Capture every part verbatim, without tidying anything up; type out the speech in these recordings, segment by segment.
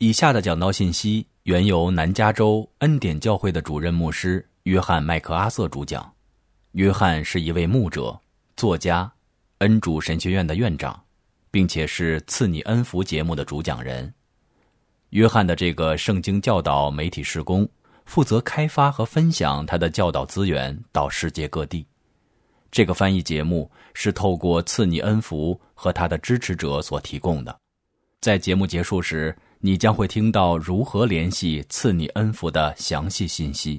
以下的讲道信息原由南加州恩典教会的主任牧师约翰·麦克阿瑟主讲。约翰是一位牧者、作家、恩主神学院的院长，并且是赐你恩福节目的主讲人。约翰的这个圣经教导媒体事工负责开发和分享他的教导资源到世界各地。这个翻译节目是透过赐你恩福和他的支持者所提供的。在节目结束时，你将会听到如何联系赐你恩福的详细信息。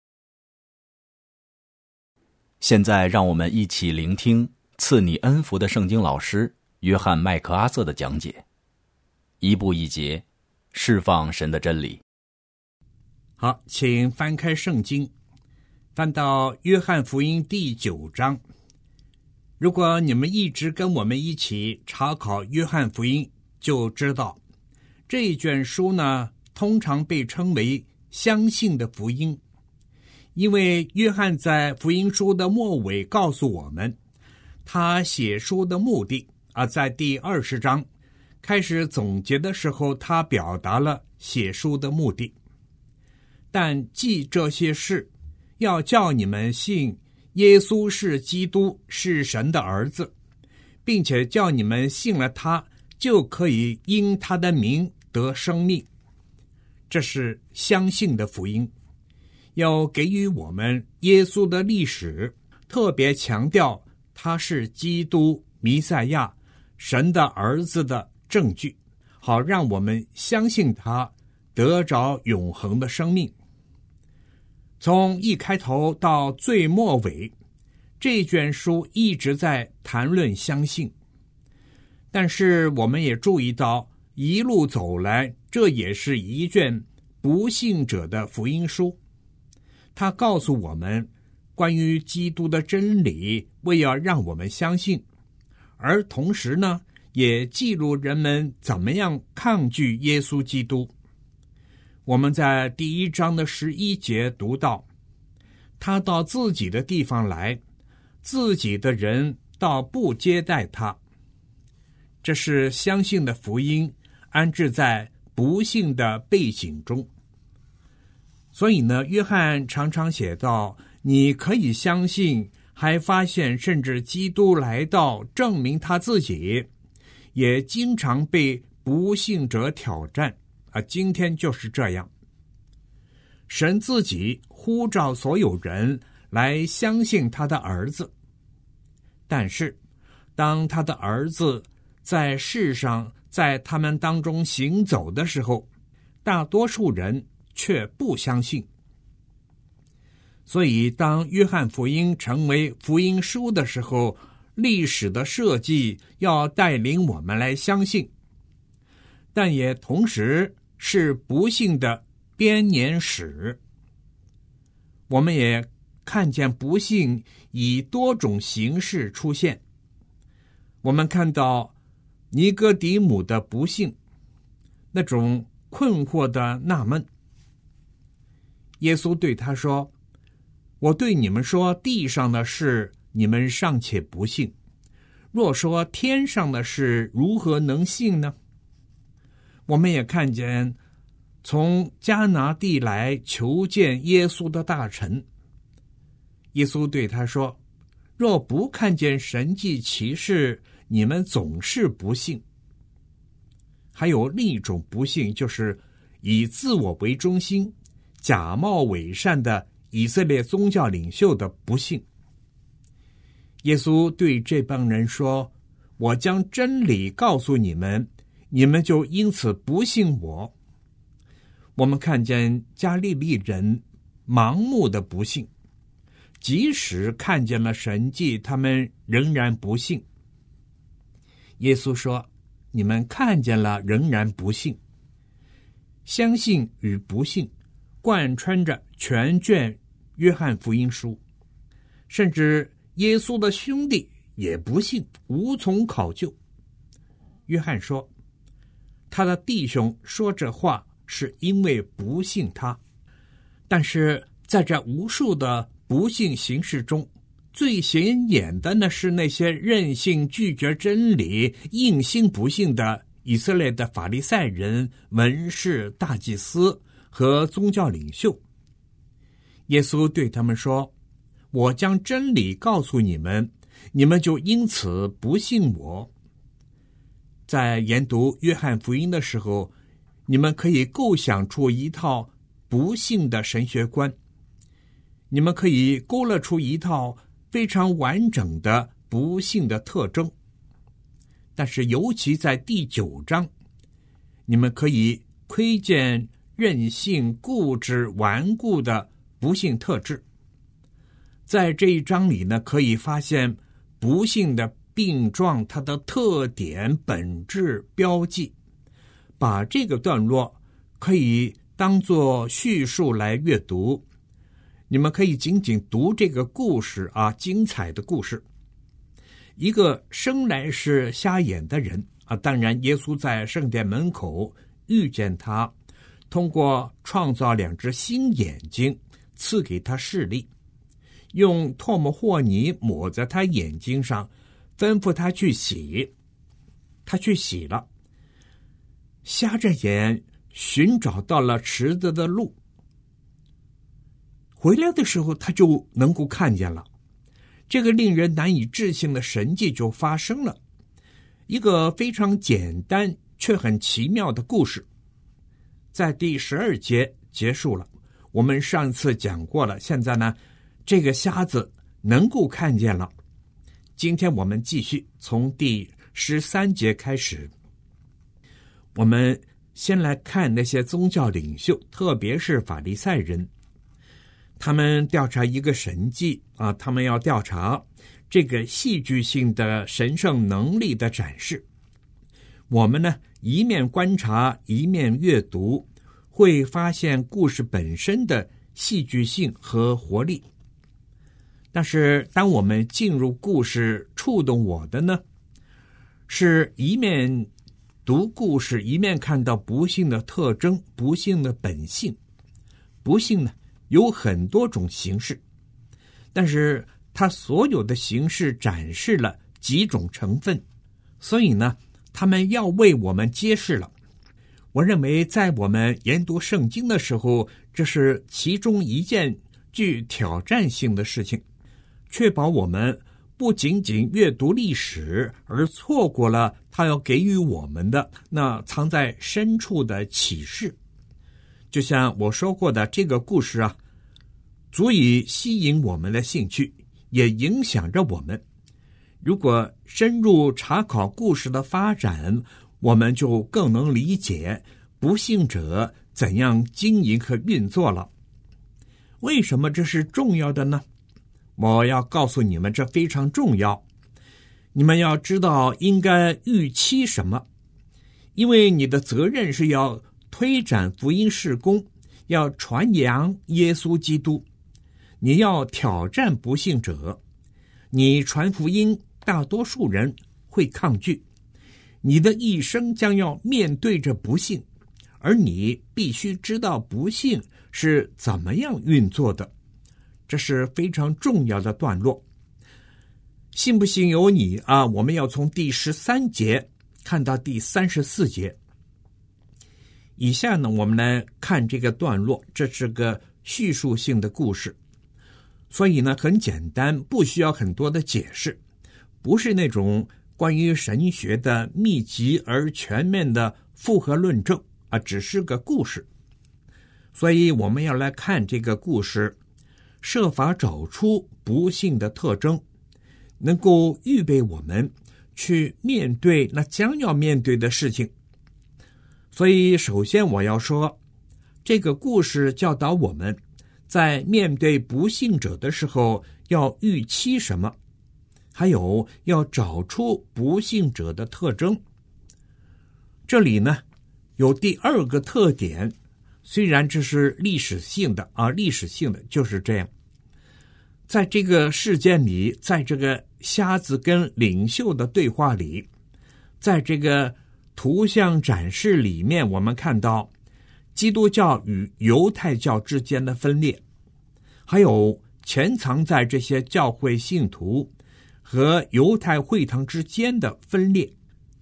现在让我们一起聆听赐你恩福的圣经老师约翰·麦克阿瑟的讲解。一步一节，释放神的真理。 好，请翻开圣经，翻到约翰福音第九章。如果你们一直跟我们一起查考约翰福音，就知道这一卷书呢，通常被称为相信的福音，因为约翰在福音书的末尾告诉我们，他写书的目的啊，在第二十章开始总结的时候，他表达了写书的目的。但记这些事，要叫你们信耶稣是基督，是神的儿子，并且叫你们信了他，就可以因他的名得生命。这是相信的福音，要给予我们耶稣的历史，特别强调他是基督弥赛亚，神的儿子的证据，好让我们相信他，得着永恒的生命。从一开头到最末尾，这卷书一直在谈论相信。但是我们也注意到，一路走来，这也是一卷不信者的福音书。它告诉我们关于基督的真理，为要让我们相信，而同时呢，也记录人们怎么样抗拒耶稣基督。我们在第一章的十一节读到，他到自己的地方来，自己的人倒不接待他。这是相信的福音安置在不幸的背景中。所以呢，约翰常常写道，你可以相信，还发现甚至基督来到证明他自己，也经常被不信者挑战啊，今天就是这样。神自己呼召所有人来相信他的儿子，但是当他的儿子在世上，在他们当中行走的时候，大多数人却不相信。所以当约翰福音成为福音书的时候，历史的设计要带领我们来相信，但也同时是不幸的编年史。我们也看见不幸以多种形式出现。我们看到尼哥底母的不幸，那种困惑的纳闷。耶稣对他说，我对你们说，地上的事你们尚且不信，若说天上的事，如何能信呢？我们也看见从迦拿地来求见耶稣的大臣，耶稣对他说，若不看见神迹奇事，你们总是不信。还有另一种不信，就是以自我为中心，假冒伪善的以色列宗教领袖的不信。耶稣对这帮人说，我将真理告诉你们，你们就因此不信我。我们看见加利利人盲目的不信，即使看见了神迹，他们仍然不信。耶稣说，你们看见了仍然不信。相信与不信贯穿着全卷约翰福音书，甚至耶稣的兄弟也不信，无从考究。约翰说，他的弟兄说这话是因为不信他。但是在这无数的不信形式中，最显眼的呢是那些任性拒绝真理、硬心不信的以色列的法利赛人、文士、大祭司和宗教领袖。耶稣对他们说：我将真理告诉你们，你们就因此不信我。在研读约翰福音的时候，你们可以构想出一套不幸的神学观，你们可以勾勒出一套非常完整的不幸的特征。但是尤其在第九章，你们可以窥见任性、固执、顽固的不幸特质。在这一章里呢，可以发现不幸的病状，它的特点、本质、标记。把这个段落可以当作叙述来阅读，你们可以仅仅读这个故事啊，精彩的故事。一个生来是瞎眼的人啊，当然耶稣在圣殿门口遇见他，通过创造两只新眼睛赐给他视力，用唾沫和泥抹在他眼睛上，吩咐他去洗。他去洗了，瞎着眼寻找到了池子的路，回来的时候他就能够看见了。这个令人难以置信的神迹就发生了，一个非常简单却很奇妙的故事，在第十二节结束了。我们上次讲过了，现在呢，这个瞎子能够看见了。今天我们继续从第十三节开始。我们先来看那些宗教领袖，特别是法利赛人，他们调查一个神迹啊，他们要调查这个戏剧性的神圣能力的展示。我们呢，一面观察，一面阅读，会发现故事本身的戏剧性和活力。但是当我们进入故事，触动我的呢，是一面读故事，一面看到不幸的特征，不幸的本性。不幸呢，有很多种形式，但是它所有的形式展示了几种成分，所以呢，他们要为我们揭示了。我认为在我们研读圣经的时候，这是其中一件具挑战性的事情，确保我们不仅仅阅读历史，而错过了他要给予我们的那藏在深处的启示。就像我说过的，这个故事啊，足以吸引我们的兴趣，也影响着我们。如果深入查考故事的发展，我们就更能理解不幸者怎样经营和运作了。为什么这是重要的呢？我要告诉你们，这非常重要。你们要知道应该预期什么，因为你的责任是要推展福音事工，要传扬耶稣基督。你要挑战不幸者，你传福音，大多数人会抗拒。你的一生将要面对着不幸，而你必须知道不幸是怎么样运作的。这是非常重要的段落。信不信由你啊！我们要从第十三节看到第三十四节。以下呢，我们来看这个段落，这是个叙述性的故事，所以呢很简单，不需要很多的解释，不是那种关于神学的密集而全面的复合论证啊，只是个故事。所以我们要来看这个故事，设法找出不幸的特征，能够预备我们去面对那将要面对的事情。所以首先我要说，这个故事教导我们在面对不幸者的时候要预期什么，还有要找出不幸者的特征。这里呢有第二个特点，虽然这是历史性的啊，历史性的就是这样。在这个事件里，在这个瞎子跟领袖的对话里，在这个图像展示里面，我们看到基督教与犹太教之间的分裂，还有潜藏在这些教会信徒和犹太会堂之间的分裂。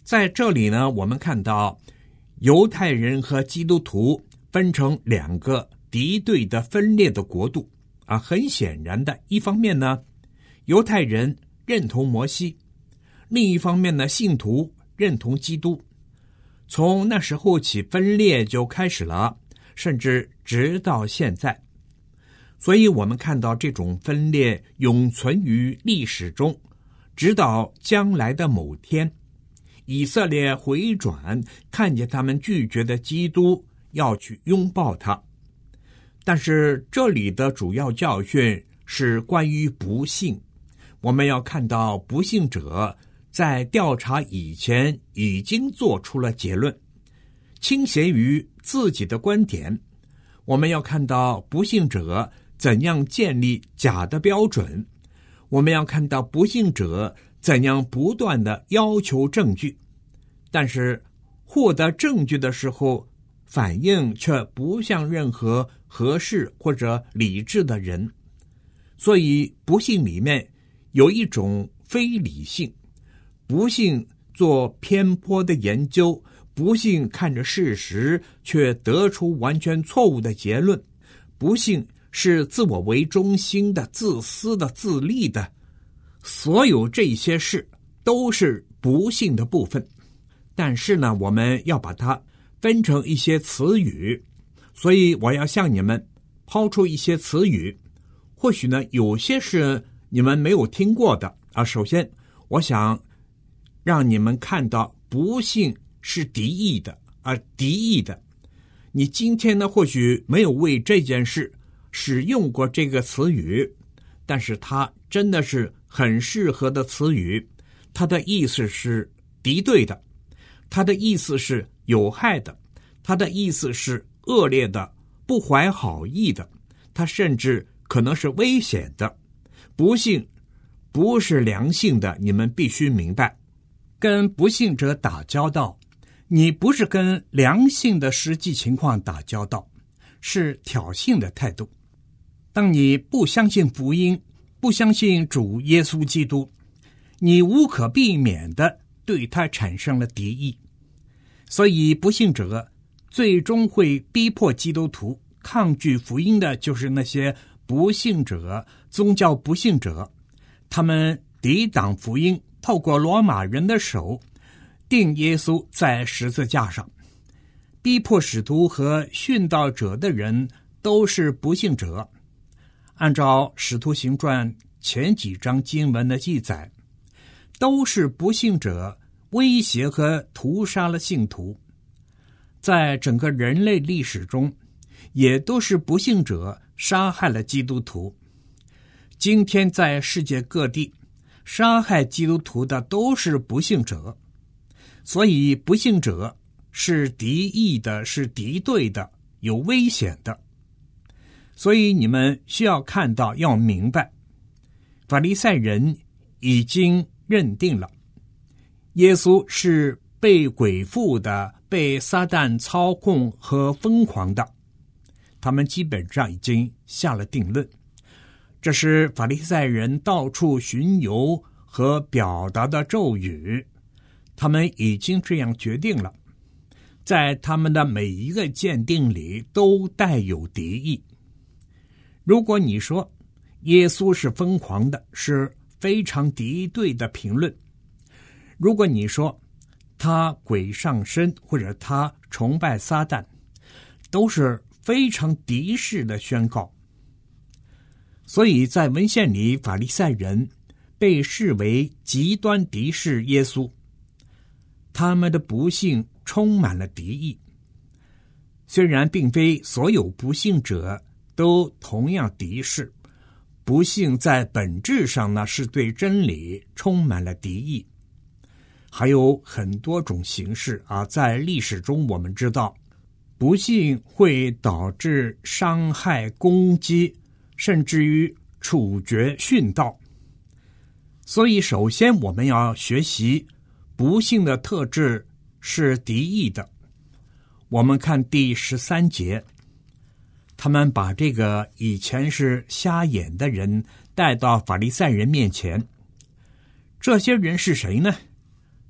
在这里呢，我们看到犹太人和基督徒分成两个敌对的分裂的国度啊。很显然的，一方面呢，犹太人认同摩西，另一方面呢，信徒认同基督。从那时候起，分裂就开始了，甚至直到现在。所以我们看到这种分裂永存于历史中，直到将来的某天，以色列回转，看见他们拒绝的基督，要去拥抱他。但是这里的主要教训是关于不信。我们要看到不信者在调查以前已经做出了结论，倾斜于自己的观点。我们要看到不信者怎样建立假的标准，我们要看到不信者怎样不断的要求证据，但是获得证据的时候，反应却不像任何合适或者理智的人。所以不信里面有一种非理性，不信做偏颇的研究，不信看着事实却得出完全错误的结论，不信是自我为中心的、自私的、自利的。所有这些事都是不信的部分。但是呢，我们要把它分成一些词语，所以我要向你们抛出一些词语。或许呢，有些是你们没有听过的啊。首先，我想让你们看到不信是敌意的啊，敌意的。你今天呢，或许没有为这件事使用过这个词语，但是它真的是很适合的词语。它的意思是敌对的，它的意思是有害的，它的意思是恶劣的、不怀好意的，它甚至可能是危险的。不信不是良性的，你们必须明白。跟不信者打交道，你不是跟良性的实际情况打交道，是挑衅的态度。当你不相信福音，不相信主耶稣基督，你无可避免的对他产生了敌意。所以不信者最终会逼迫基督徒抗拒福音的，就是那些不信者、宗教不信者。他们抵挡福音，透过罗马人的手钉耶稣在十字架上。逼迫使徒和殉道者的人都是不信者。按照使徒行传前几章经文的记载，都是不信者威胁和屠杀了信徒。在整个人类历史中，也都是不信者杀害了基督徒。今天在世界各地，杀害基督徒的都是不信者。所以不信者是敌意的，是敌对的，有危险的。所以你们需要看到，要明白，法利赛人已经认定了耶稣是被鬼附的，被撒旦操控和疯狂的。他们基本上已经下了定论。这是法利赛人到处巡游和表达的咒语，他们已经这样决定了。在他们的每一个鉴定里都带有敌意。如果你说耶稣是疯狂的，是非常敌对的评论。如果你说他鬼上身，或者他崇拜撒旦，都是非常敌视的宣告。所以在文献里，法利赛人被视为极端敌视耶稣，他们的不幸充满了敌意。虽然并非所有不信者都同样敌视，不幸在本质上呢，是对真理充满了敌意。还有很多种形式啊，在历史中我们知道，不信会导致伤害、攻击，甚至于处决、殉道。所以首先我们要学习不幸的特质是敌意的。我们看第十三节，他们把这个以前是瞎眼的人带到法利赛人面前。这些人是谁呢？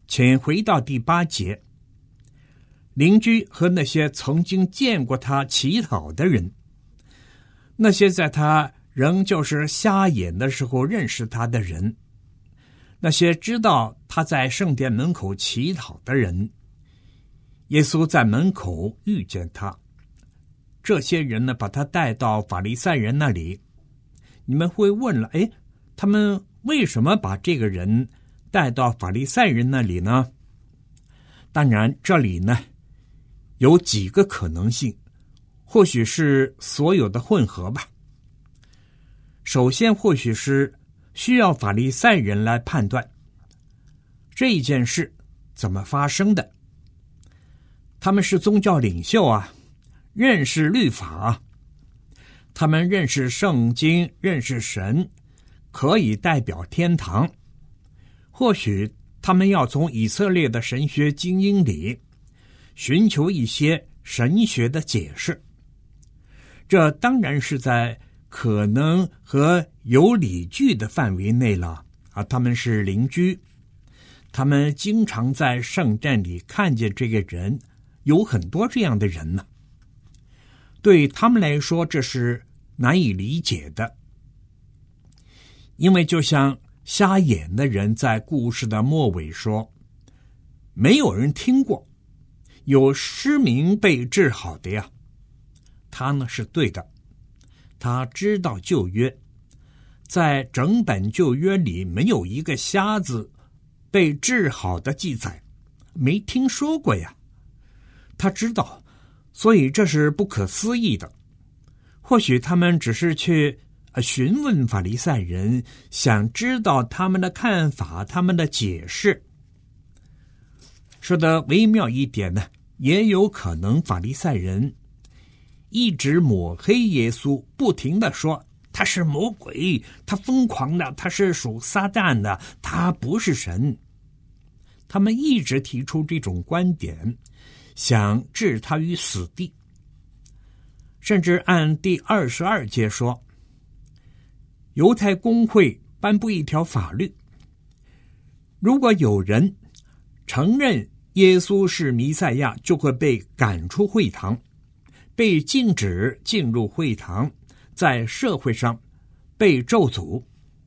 请回到第八节。邻居和那些曾经见过他祈祷的人，那些在他仍旧是瞎眼的时候认识他的人，那些知道他在圣殿门口祈祷的人，耶稣在门口遇见他，这些人呢，把他带到法利赛人那里。你们会问了，哎，他们为什么把这个人带到法利赛人那里呢？当然，这里呢有几个可能性，或许是所有的混合吧。首先，或许是需要法利赛人来判断这一件事怎么发生的。他们是宗教领袖啊，认识律法啊，他们认识圣经，认识神，可以代表天堂。或许他们要从以色列的神学精英里寻求一些神学的解释，这当然是在可能和有理据的范围内了啊。他们是邻居，他们经常在圣殿里看见这个人，有很多这样的人呢。对他们来说，这是难以理解的，因为就像瞎眼的人在故事的末尾说，没有人听过有失明被治好的呀。他呢是对的，他知道旧约，在整本旧约里没有一个瞎子被治好的记载，没听说过呀。他知道，所以这是不可思议的。或许他们只是去询问法利赛人，想知道他们的看法，他们的解释。说得微妙一点呢，也有可能法利赛人一直抹黑耶稣，不停地说他是魔鬼，他疯狂的，他是属撒旦的，他不是神。他们一直提出这种观点，想置他于死地。甚至按第二十二节说，犹太公会颁布一条法律，如果有人承认耶稣是弥赛亚，就会被赶出会堂，被禁止进入会堂，在社会上被咒诅。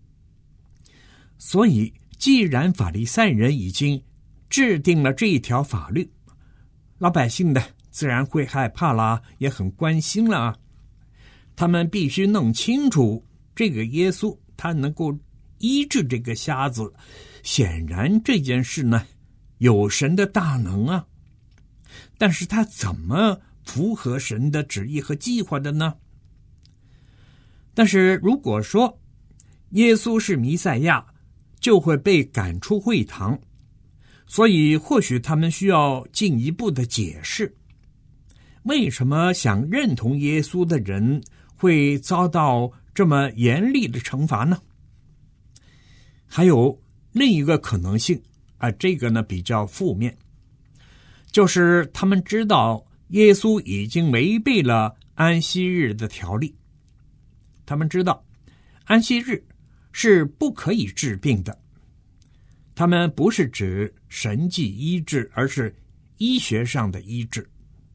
所以既然法利赛人已经制定了这一条法律，老百姓的自然会害怕啦，也很关心啦。他们必须弄清楚这个耶稣他能够医治这个瞎子，显然这件事呢有神的大能啊，但是他怎么符合神的旨意和计划的呢？但是如果说耶稣是弥赛亚，就会被赶出会堂，所以或许他们需要进一步的解释，为什么想认同耶稣的人会遭到这么严厉的惩罚呢？还有另一个可能性啊，这个呢比较负面，就是他们知道耶稣已经违背了安息日的条例。他们知道安息日是不可以治病的，他们不是指神迹医治，而是医学上的医治。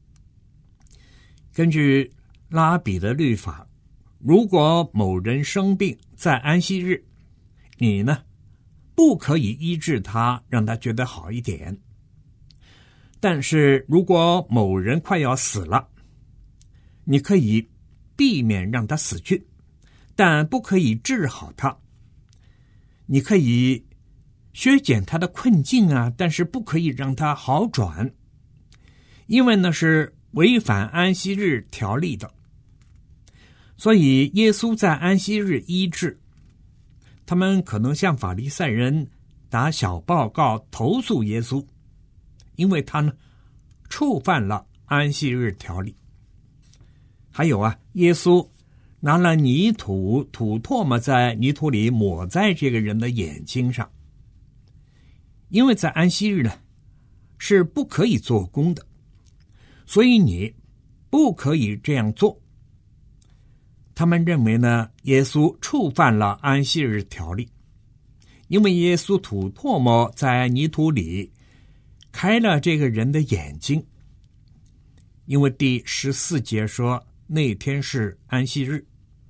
根据拉比的律法，如果某人生病在安息日，你呢不可以医治他，让他觉得好一点。但是如果某人快要死了，你可以避免让他死去，但不可以治好他。你可以削减他的困境啊，但是不可以让他好转，因为那是违反安息日条例的。所以耶稣在安息日医治，他们可能向法利赛人打小报告投诉耶稣，因为他呢触犯了安息日条例。还有啊，耶稣拿了泥土吐唾沫在泥土里抹在这个人的眼睛上，因为在安息日呢是不可以做工的，所以你不可以这样做。他们认为呢，耶稣触犯了安息日条例，因为耶稣吐唾沫在泥土里开了这个人的眼睛，因为第十四节说那天是安息日。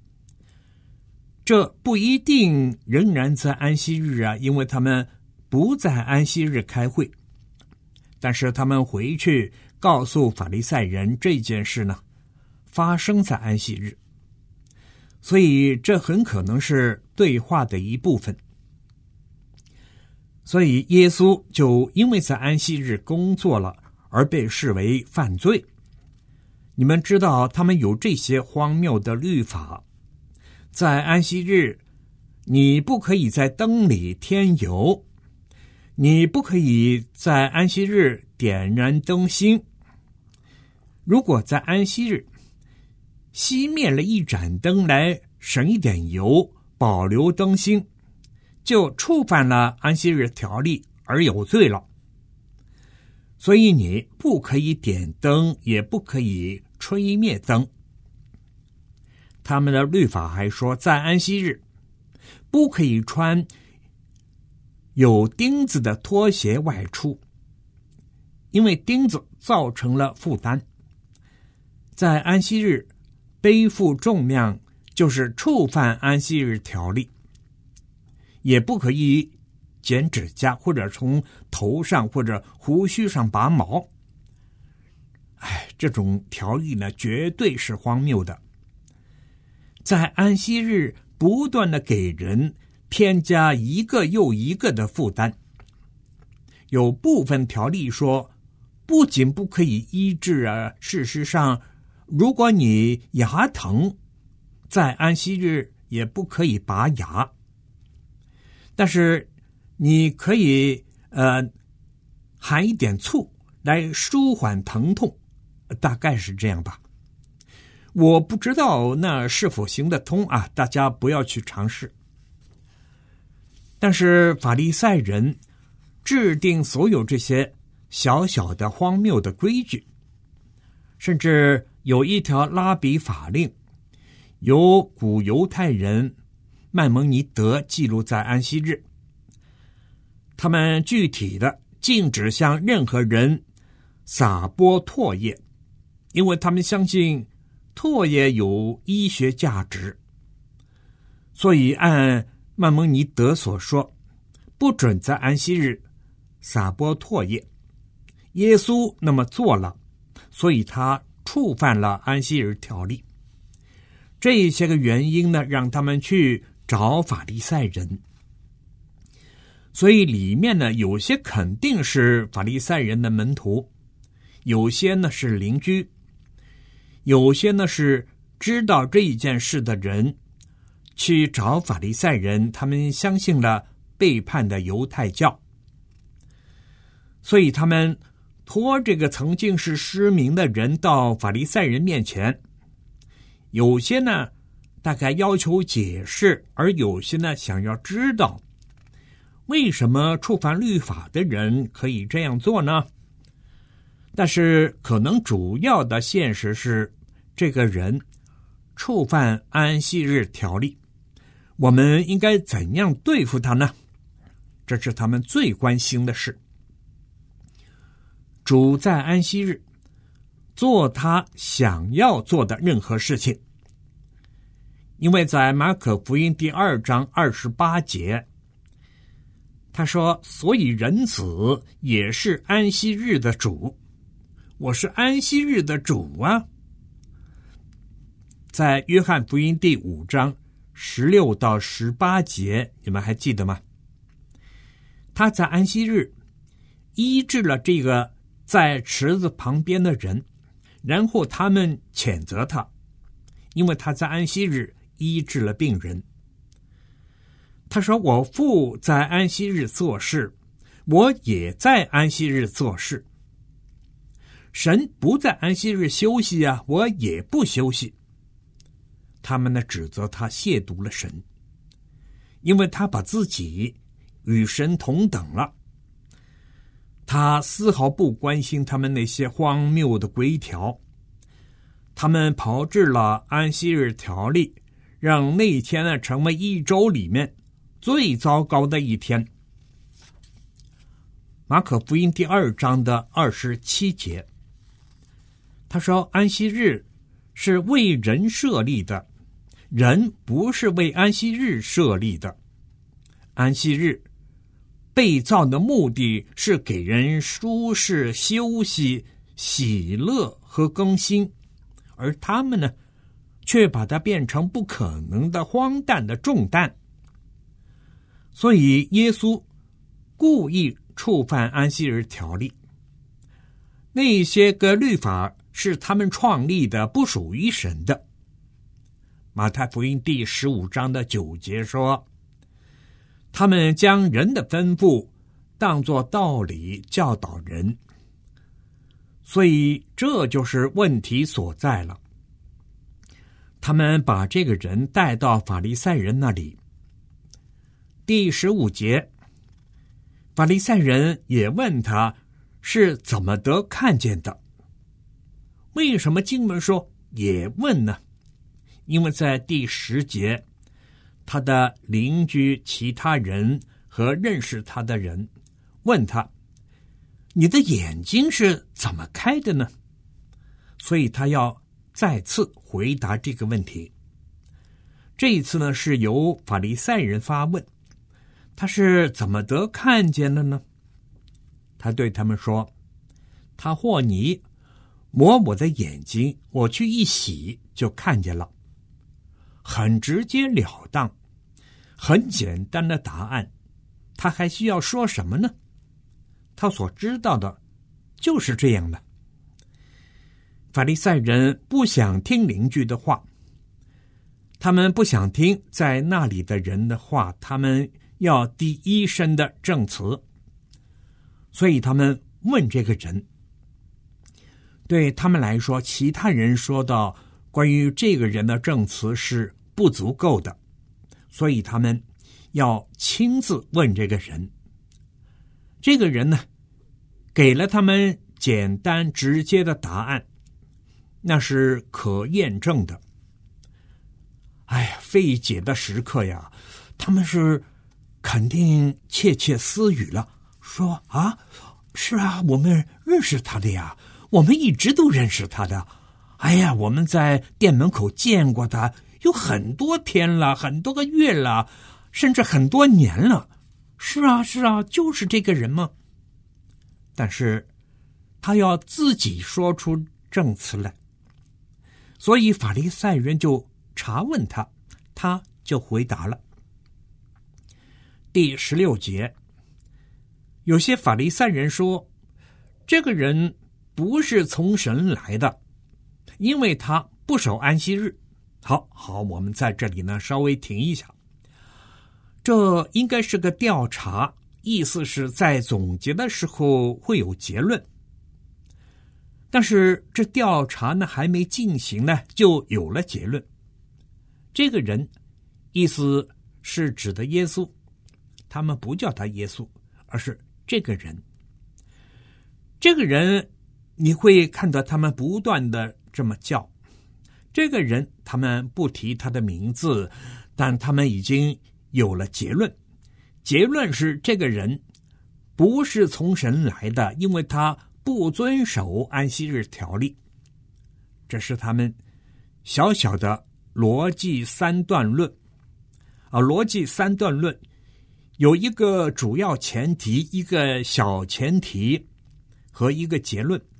这不一定仍然在安息日啊，因为他们不在安息日开会，但是他们回去告诉法利赛人这件事呢，发生在安息日，所以这很可能是对话的一部分。所以耶稣就因为在安息日工作了而被视为犯罪。你们知道他们有这些荒谬的律法，在安息日你不可以在灯里添油，你不可以在安息日点燃灯芯。如果在安息日熄灭了一盏灯来省一点油，保留灯芯，就触犯了安息日条例而有罪了。所以你不可以点灯，也不可以吹灭灯。他们的律法还说，在安息日不可以穿有钉子的拖鞋外出，因为钉子造成了负担。在安息日背负重量就是触犯安息日条例。也不可以剪指甲，或者从头上或者胡须上拔毛。哎，这种条例呢，绝对是荒谬的。在安息日不断的给人添加一个又一个的负担。有部分条例说，不仅不可以医治啊，事实上，如果你牙疼，在安息日也不可以拔牙。但是你可以呃含一点醋来舒缓疼痛，大概是这样吧。我不知道那是否行得通啊，大家不要去尝试。但是法利赛人制定所有这些小小的荒谬的规矩，甚至有一条拉比法令，由古犹太人麦蒙尼德记录在安息日。他们具体的禁止向任何人撒播唾液，因为他们相信唾液有医学价值。所以按麦蒙尼德所说，不准在安息日撒播唾液。耶稣那么做了，所以他触犯了安息日条例。这些个原因呢，让他们去找法利赛人。所以里面呢，有些肯定是法利赛人的门徒，有些呢是邻居，有些呢是知道这一件事的人，去找法利赛人，他们相信了背叛的犹太教，所以他们拖这个曾经是失明的人到法利赛人面前，有些呢大概要求解释，而有些呢想要知道为什么触犯律法的人可以这样做呢？但是可能主要的现实是，这个人触犯安息日条例，我们应该怎样对付他呢？这是他们最关心的事。主在安息日做他想要做的任何事情，因为在马可福音第二章二十八节，他说，所以人子也是安息日的主。我是安息日的主啊。在约翰福音第五章十六到十八节，你们还记得吗？他在安息日医治了这个在池子旁边的人，然后他们谴责他，因为他在安息日医治了病人。他说，我父在安息日做事，我也在安息日做事。神不在安息日休息啊，我也不休息。他们呢指责他亵渎了神，因为他把自己与神同等了。他丝毫不关心他们那些荒谬的规条，他们炮制了安息日条例，让那一天呢成为一周里面最糟糕的一天。 马可福音第二章的二十七节，他说安息日是为人设立的，人不是为安息日设立的。安息日被造的目的是给人舒适、休息、喜乐和更新，而他们呢，却把它变成不可能的荒诞的重担。所以耶稣故意触犯安息日条例，那些个律法是他们创立的，不属于神的。马太福音第十五章的九节说，他们将人的吩咐当作道理教导人，所以这就是问题所在了。他们把这个人带到法利赛人那里。第十五节，法利赛人也问他是怎么得看见的。为什么经文说也问呢？因为在第十节，他的邻居其他人和认识他的人问他，你的眼睛是怎么开的呢？所以他要再次回答这个问题。这一次呢，是由法利赛人发问，他是怎么得看见的呢？他对他们说，他和泥抹我的眼睛，我去一洗就看见了。很直截了当，很简单的答案，他还需要说什么呢？他所知道的就是这样的。法利赛人不想听邻居的话，他们不想听在那里的人的话，他们要第一身的证词，所以他们问这个人。对他们来说，其他人说到关于这个人的证词是不足够的，所以他们要亲自问这个人。这个人呢，给了他们简单直接的答案，那是可验证的。哎呀，费解的时刻呀，他们是肯定窃窃私语了，说啊，是啊，我们认识他的呀，我们一直都认识他的。哎呀，我们在店门口见过他，有很多天了，很多个月了，甚至很多年了。是啊，是啊，就是这个人吗？但是他要自己说出证词来，所以法利赛人就查问他，他就回答了。第十六节，有些法利赛人说，这个人不是从神来的，因为他不守安息日。好好，我们在这里呢稍微停一下。这应该是个调查，意思是在总结的时候会有结论。但是这调查呢还没进行呢，就有了结论。这个人意思是指的耶稣，他们不叫他耶稣，而是这个人。这个人你会看到他们不断的这么叫。这个人他们不提他的名字，但他们已经有了结论。结论是这个人不是从神来的，因为他不遵守安息日条例。这是他们小小的逻辑三段论啊，逻辑三段论有一个主要前提，一个小前提和一个结论。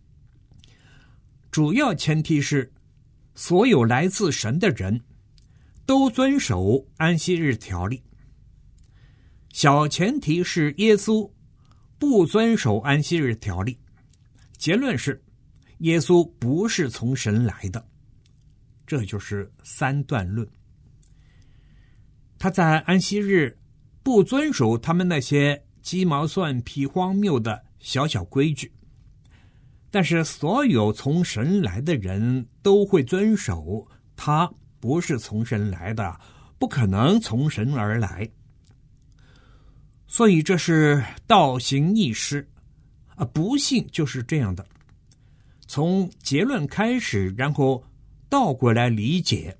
主要前提是所有来自神的人都遵守安息日条例。小前提是耶稣不遵守安息日条例。结论是耶稣不是从神来的。这就是三段论。他在安息日不遵守他们那些鸡毛蒜皮荒谬的小小规矩，但是所有从神来的人都会遵守。他不是从神来的，不可能从神而来。所以这是倒行逆施啊！不幸就是这样的，从结论开始，然后倒过来理解。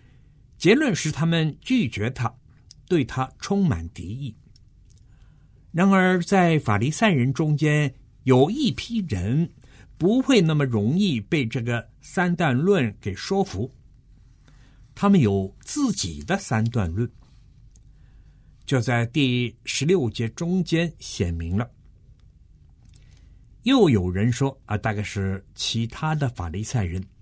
结论是他们拒绝他，对他充满敌意。 然而在法利赛人中间有一批人不会那么容易被这个三段论给说服，他们有自己的三段论，就在第十六节中间显明了。又有人说啊，大概是其他的法利赛人，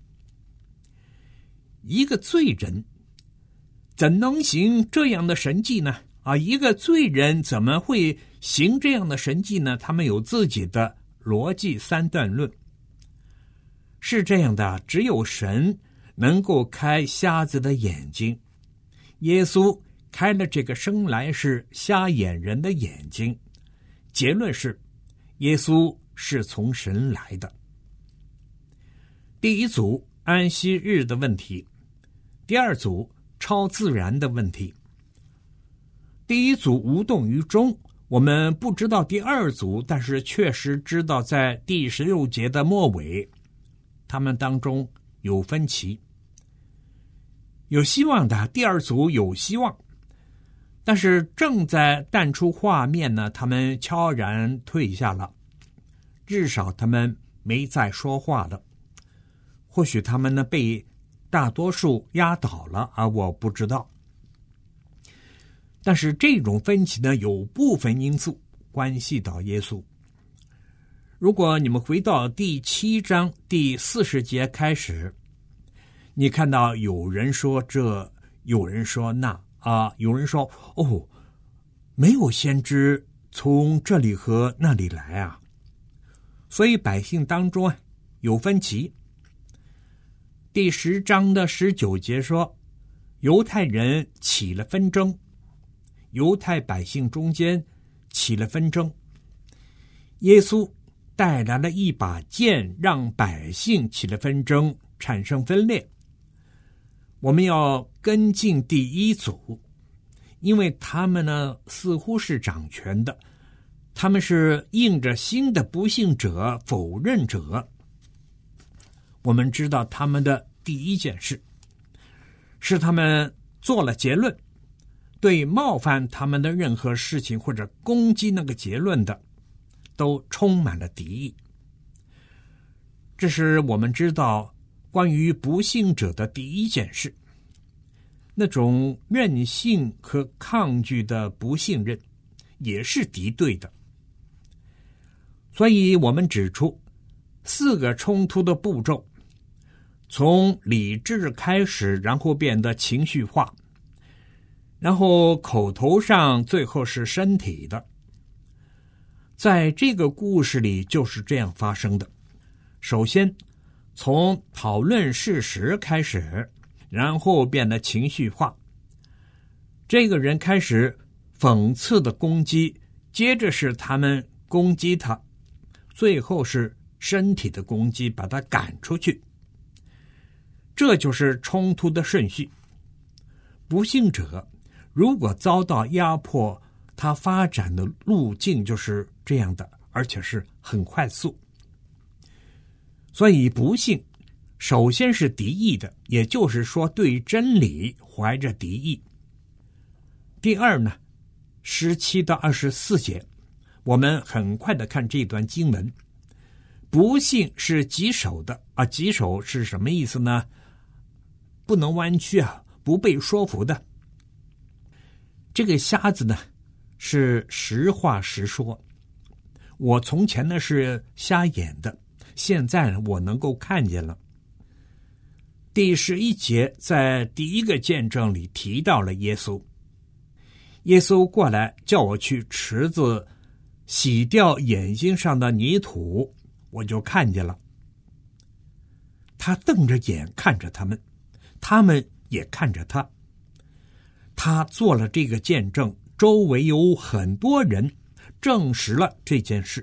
一个罪人怎能行这样的神迹呢？啊，一个罪人怎么会行这样的神迹呢？他们有自己的逻辑三段论。是这样的，只有神能够开瞎子的眼睛，耶稣开了这个生来是瞎眼人的眼睛。结论是，耶稣是从神来的。第一组安息日的问题，第二组超自然的问题。第一组无动于衷，我们不知道第二组，但是确实知道在第十六节的末尾，他们当中有分歧。有希望的第二组有希望，但是正在淡出画面呢，他们悄然退下了，至少他们没再说话了。或许他们呢被大多数压倒了啊，我不知道。但是这种分歧呢，有部分因素关系到耶稣。如果你们回到第七章第四十节开始，你看到有人说这，有人说那啊，有人说哦，没有先知从这里和那里来啊，所以百姓当中有分歧。第十章的十九节说，犹太人起了纷争，犹太百姓中间起了纷争，耶稣带来了一把剑，让百姓起了纷争，产生分裂。我们要跟进第一组，因为他们呢似乎是掌权的，他们是应着新的不信者、否认者。我们知道他们的第一件事是他们做了结论，对冒犯他们的任何事情或者攻击那个结论的都充满了敌意。这是我们知道关于不信者的第一件事，那种任性和抗拒的不信任也是敌对的。所以我们指出四个冲突的步骤，从理智开始，然后变得情绪化，然后口头上，最后是身体的。在这个故事里就是这样发生的。首先从讨论事实开始，然后变得情绪化。这个人开始讽刺的攻击，接着是他们攻击他，最后是身体的攻击，把他赶出去。这就是冲突的顺序。不信者如果遭到压迫，他发展的路径就是这样的，而且是很快速。所以不信首先是敌意的，也就是说对真理怀着敌意。第二呢，十七到二十四节，我们很快的看这段经文。不信是棘手的啊，棘手是什么意思呢？不能弯曲啊，不被说服的。这个瞎子呢是实话实说，我从前呢是瞎眼的，现在呢我能够看见了。第十一节在第一个见证里提到了耶稣，耶稣过来叫我去池子洗掉眼睛上的泥土，我就看见了。他瞪着眼看着他们，他们也看着他。他做了这个见证，周围有很多人证实了这件事。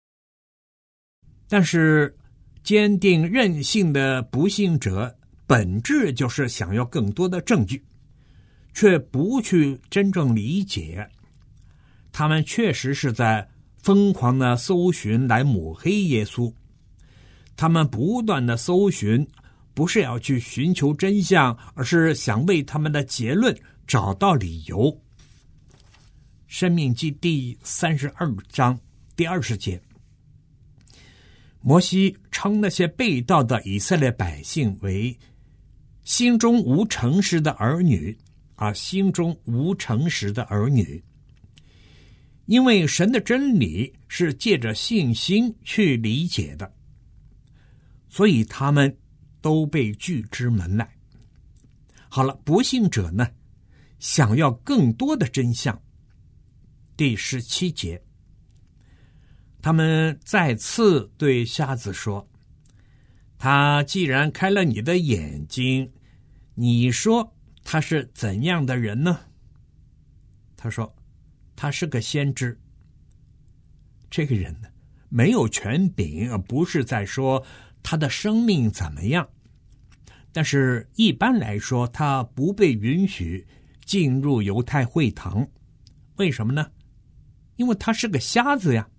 但是坚定任性的不信者本质就是想要更多的证据，却不去真正理解。他们确实是在疯狂的搜寻来抹黑耶稣，他们不断的搜寻，不是要去寻求真相，而是想为他们的结论找到理由。 申命记第三十二章第二十节，摩西称那些被盗的以色列百姓为心中无诚实的儿女啊，心中无诚实的儿女，因为神的真理是借着信心去理解的，所以他们都被拒之门来。好了，不信者呢，想要更多的真相。第十七节，他们再次对瞎子说，他既然开了你的眼睛，你说他是怎样的人呢？他说他是个先知。这个人呢，没有权柄，而不是在说他的生命怎么样，但是一般来说他不被允许进入犹太会堂。为什么呢？因为他是个瞎子呀。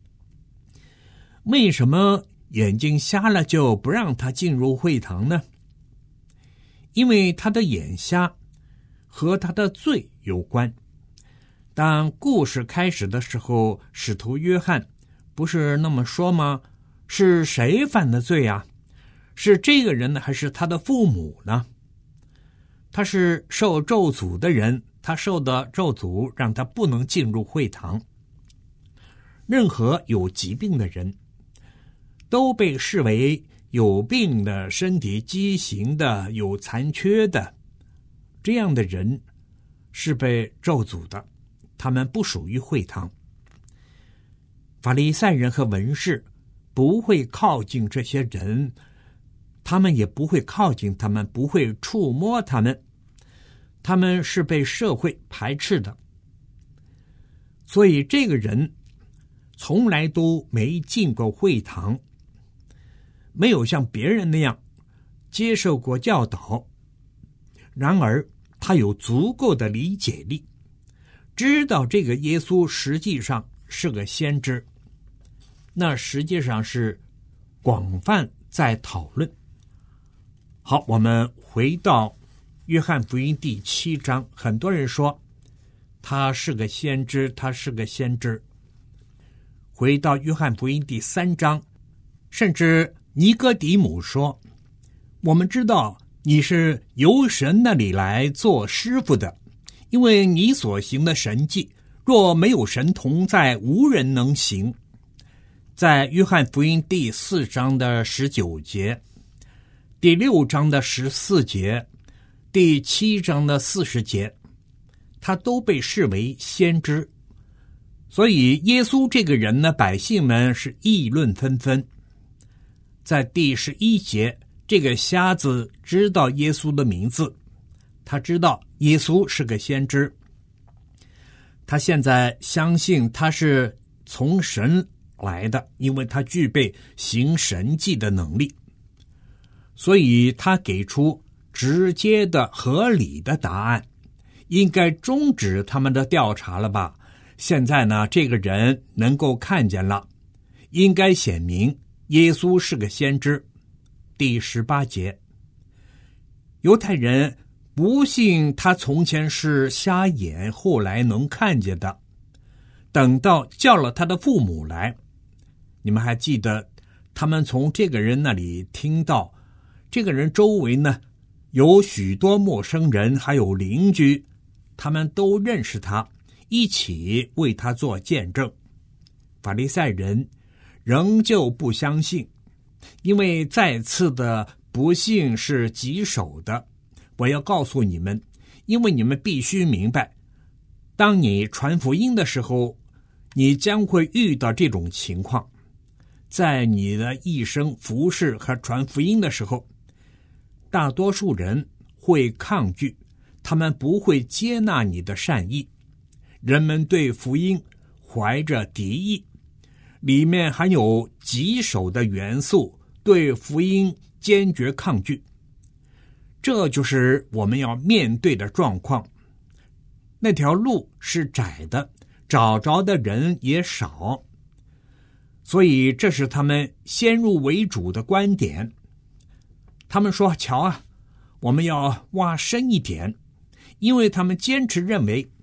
为什么眼睛瞎了就不让他进入会堂呢？因为他的眼瞎和他的罪有关。当故事开始的时候，使徒约翰不是那么说吗？是谁犯的罪啊？是这个人呢，还是他的父母呢？他是受咒诅的人，他受的咒诅让他不能进入会堂。任何有疾病的人都被视为有病的、身体畸形的、有残缺的，这样的人是被咒诅的，他们不属于会堂。法利赛人和文士不会靠近这些人，他们也不会靠近他们，不会触摸他们，他们是被社会排斥的。所以这个人从来都没进过会堂，没有像别人那样接受过教导。然而他有足够的理解力，知道这个耶稣实际上是个先知，那实际上是广泛在讨论。好，我们回到约翰福音第七章，很多人说他是个先知，他是个先知。回到约翰福音第三章，甚至尼哥底母说，我们知道你是由神那里来做师傅的，因为你所行的神迹，若没有神同在，无人能行。在约翰福音第四章的十九节，第六章的十四节，第七章的四十节，他都被视为先知。所以耶稣这个人呢，百姓们是议论纷纷。在第十一节，这个瞎子知道耶稣的名字，他知道耶稣是个先知，他现在相信他是从神来的，因为他具备行神迹的能力，所以他给出直接的合理的答案，应该终止他们的调查了吧。现在呢，这个人能够看见了，应该显明耶稣是个先知。第十八节，犹太人不信他从前是瞎眼，后来能看见的，等到叫了他的父母来，你们还记得他们从这个人那里听到，这个人周围呢有许多陌生人，还有邻居，他们都认识他，一起为他做见证。法利赛人仍旧不相信，因为再次的不幸是棘手的。我要告诉你们，因为你们必须明白，当你传福音的时候，你将会遇到这种情况。在你的一生服侍和传福音的时候，大多数人会抗拒，他们不会接纳你的善意。人们对福音怀着敌意，里面含有棘手的元素，对福音坚决抗拒。这就是我们要面对的状况。那条路是窄的，找着的人也少，所以这是他们先入为主的观点。他们说，瞧啊，我们要挖深一点，因为他们坚持认为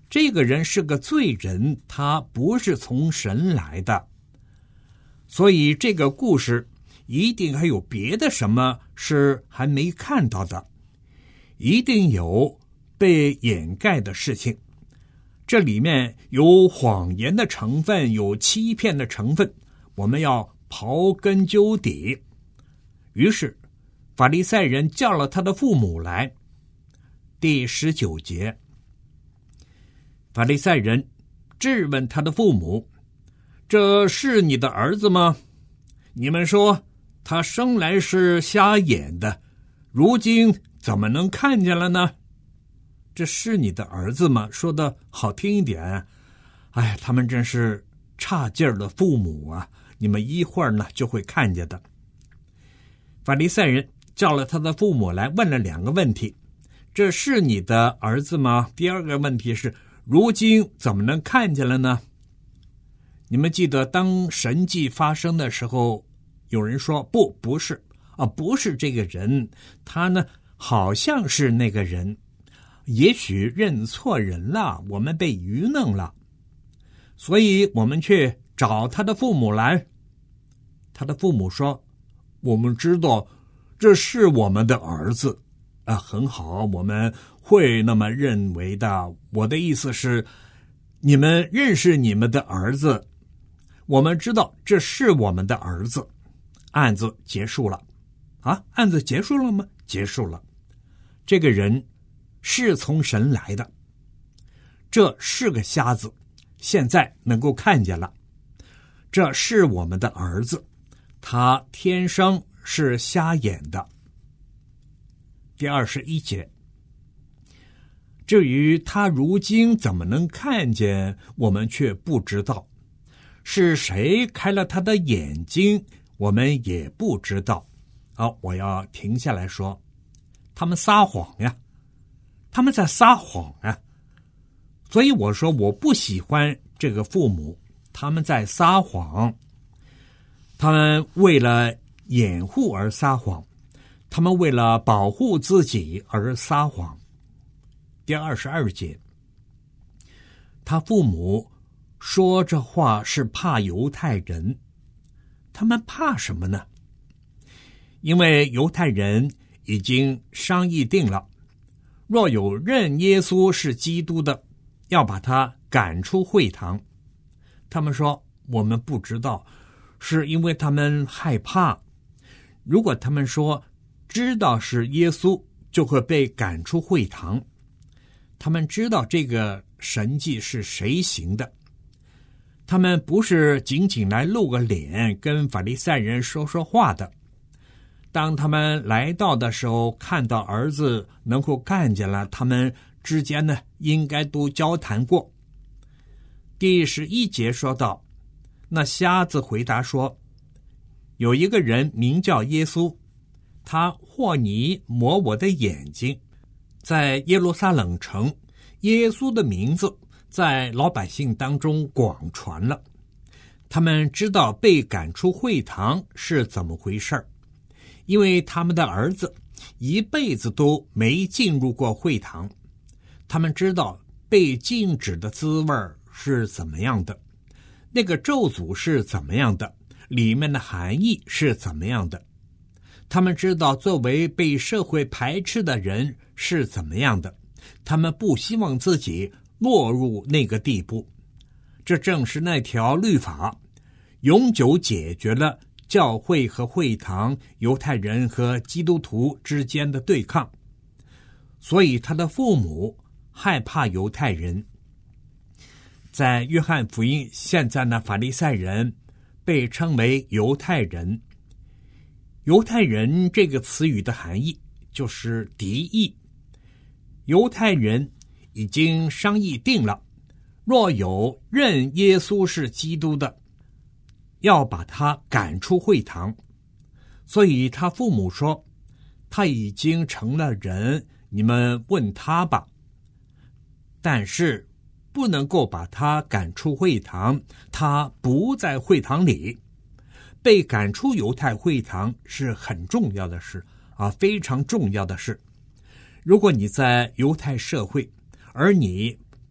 这个人是个罪人，他不是从神来的。所以这个故事一定还有别的什么是还没看到的，一定有被掩盖的事情。这里面有谎言的成分，有欺骗的成分，我们要刨根究底。于是法利赛人叫了他的父母来。第十九节，法利赛人质问他的父母，这是你的儿子吗？你们说他生来是瞎眼的，如今怎么能看见了呢？这是你的儿子吗？说的好听一点，哎，他们真是差劲儿的父母啊！你们一会儿呢就会看见的。法利赛人叫了他的父母来，问了两个问题：这是你的儿子吗？第二个问题是，如今怎么能看见了呢？你们记得当神迹发生的时候，有人说不，不是啊，不是这个人，他呢好像是那个人。也许认错人了，我们被愚弄了，所以我们去找他的父母来。他的父母说，我们知道这是我们的儿子啊，很好，我们会那么认为的。我的意思是，你们认识你们的儿子，我们知道这是我们的儿子。案子结束了啊？案子结束了吗？结束了。这个人是从神来的，这是个瞎子，现在能够看见了。这是我们的儿子，他天生是瞎眼的。第二十一节，至于他如今怎么能看见，我们却不知道，是谁开了他的眼睛，我们也不知道。好，我要停下来说，他们撒谎呀，他们在撒谎啊！所以我说我不喜欢这个父母，他们在撒谎，他们为了掩护而撒谎，他们为了保护自己而撒谎。第二十二节，他父母说这话是怕犹太人，他们怕什么呢？因为犹太人已经商议定了，若有认耶稣是基督的，要把他赶出会堂。他们说，我们不知道，是因为他们害怕。如果他们说知道是耶稣，就会被赶出会堂。他们知道这个神迹是谁行的，他们不是仅仅来露个脸跟法利赛人说说话的。当他们来到的时候，看到儿子能够看见了，他们之间呢应该都交谈过。第十一节说到，那瞎子回答说，有一个人名叫耶稣，他和泥抹我的眼睛。在耶路撒冷城，耶稣的名字在老百姓当中广传了，他们知道被赶出会堂是怎么回事，因为他们的儿子一辈子都没进入过会堂，他们知道被禁止的滋味是怎么样的，那个咒诅是怎么样的，里面的含义是怎么样的。他们知道作为被社会排斥的人是怎么样的，他们不希望自己落入那个地步。这正是那条律法永久解决了教会和会堂、犹太人和基督徒之间的对抗，所以他的父母害怕犹太人。在约翰福音，现在呢，法利赛人被称为犹太人。犹太人这个词语的含义就是敌意。犹太人已经商议定了，若有认耶稣是基督的，要把他赶出会堂。所以他父母说，他已经成了人，你们问他吧。但是不能够把他赶出会堂，他不在会堂里。被赶出犹太会堂是很重要的事啊，非常重要的事。如果你在犹太社会，而你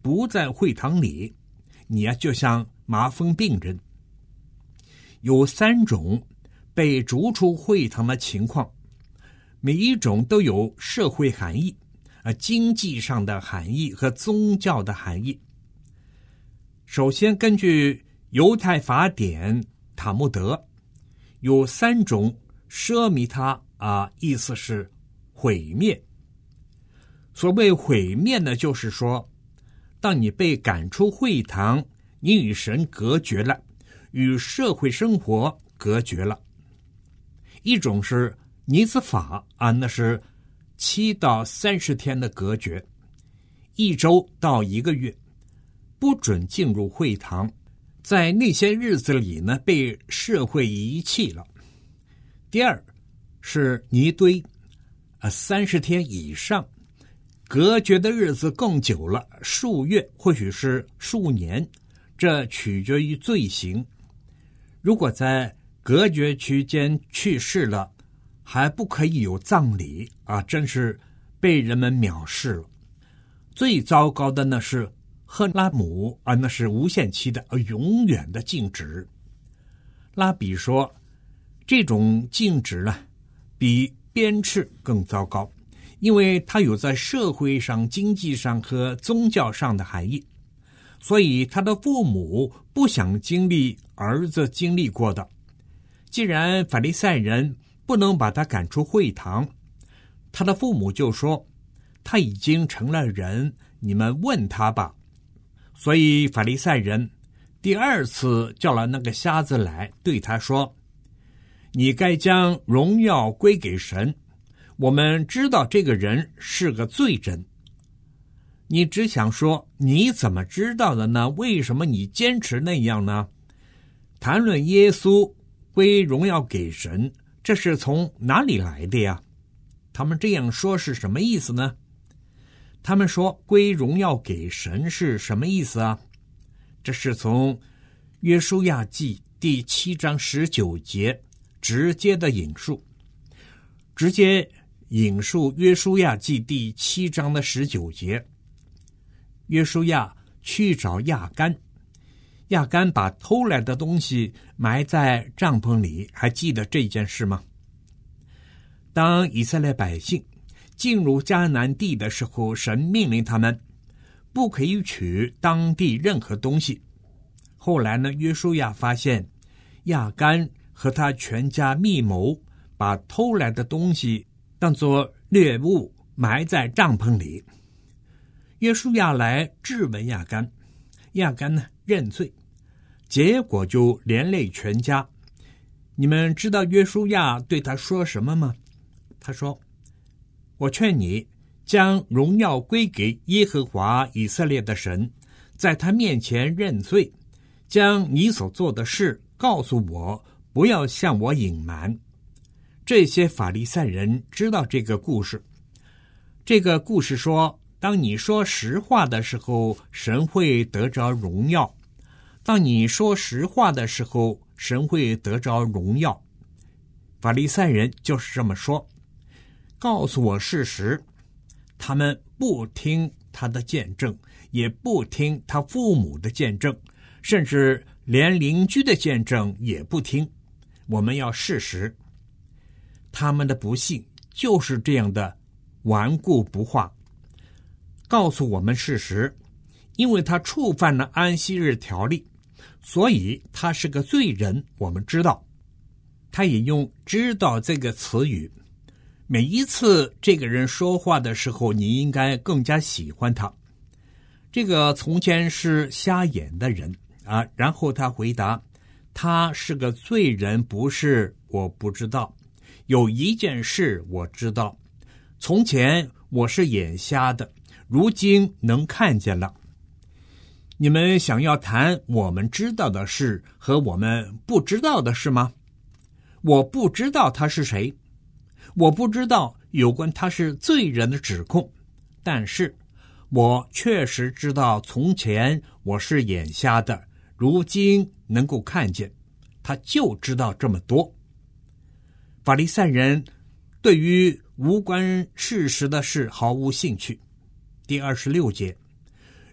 不在会堂里，你啊就像麻风病人。有三种被逐出会堂的情况，每一种都有社会含义、呃经济上的含义和宗教的含义。首先，根据犹太法典塔木德，有三种奢弥他啊，意思是毁灭。所谓毁灭呢，就是说，当你被赶出会堂，你与神隔绝了，与社会生活隔绝了。一种是尼斯法啊，那是七到三十天的隔绝，一周到一个月，不准进入会堂。在那些日子里呢，被社会遗弃了。第二是尼堆，啊，三十天以上，隔绝的日子更久了，数月或许是数年，这取决于罪行。如果在隔绝期间去世了，还不可以有葬礼啊，真是被人们藐视了。最糟糕的呢是赫拉姆啊，那是无限期的、永远的禁止。拉比说，这种禁止呢，比鞭笞更糟糕，因为它有在社会上、经济上和宗教上的含义，所以他的父母不想经历儿子经历过的。既然法利赛人不能把他赶出会堂，他的父母就说，他已经成了人，你们问他吧。所以法利赛人第二次叫了那个瞎子来，对他说，你该将荣耀归给神，我们知道这个人是个罪人。你只想说，你怎么知道的呢？为什么你坚持那样呢？谈论耶稣归荣耀给神，这是从哪里来的呀？他们这样说是什么意思呢？他们说归荣耀给神是什么意思啊？这是从约书亚记第七章十九节直接的引述，直接引述约书亚记第七章的十九节。约书亚去找亚干，亚干把偷来的东西埋在帐篷里，还记得这件事吗？当以色列百姓进入迦南地的时候，神命令他们不可以取当地任何东西。后来呢，约书亚发现亚干和他全家密谋，把偷来的东西当作猎物埋在帐篷里。约书亚来质问亚干，亚干呢认罪，结果就连累全家。你们知道约书亚对他说什么吗？他说，我劝你将荣耀归给耶和华以色列的神，在他面前认罪，将你所做的事告诉我，不要向我隐瞒。这些法利赛人知道这个故事。这个故事说，当你说实话的时候，神会得着荣耀；当你说实话的时候，神会得着荣耀。法利赛人就是这么说，告诉我事实。他们不听他的见证，也不听他父母的见证，甚至连邻居的见证也不听。我们要事实。他们的不幸就是这样的顽固不化。告诉我们事实，因为他触犯了安息日条例，所以他是个罪人，我们知道。他也用知道这个词语，每一次这个人说话的时候，你应该更加喜欢他。这个从前是瞎眼的人啊，然后他回答，他是个罪人，不是？我不知道。有一件事我知道，从前我是眼瞎的，如今能看见了。你们想要谈我们知道的事和我们不知道的事吗？我不知道他是谁，我不知道有关他是罪人的指控，但是我确实知道从前我是眼瞎的，如今能够看见。他就知道这么多。法利赛人对于无关事实的事毫无兴趣。第二十六节，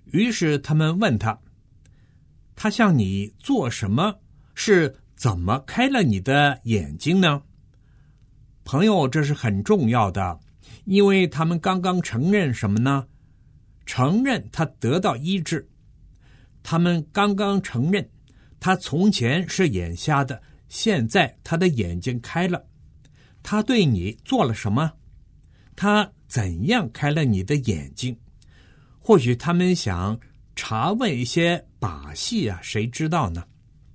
于是他们问他，他向你做什么？是怎么开了你的眼睛呢？朋友，这是很重要的，因为他们刚刚承认什么呢？承认他得到医治。他们刚刚承认他从前是眼瞎的，现在他的眼睛开了。他对你做了什么？他怎样开了你的眼睛？或许他们想查问一些把戏啊，谁知道呢？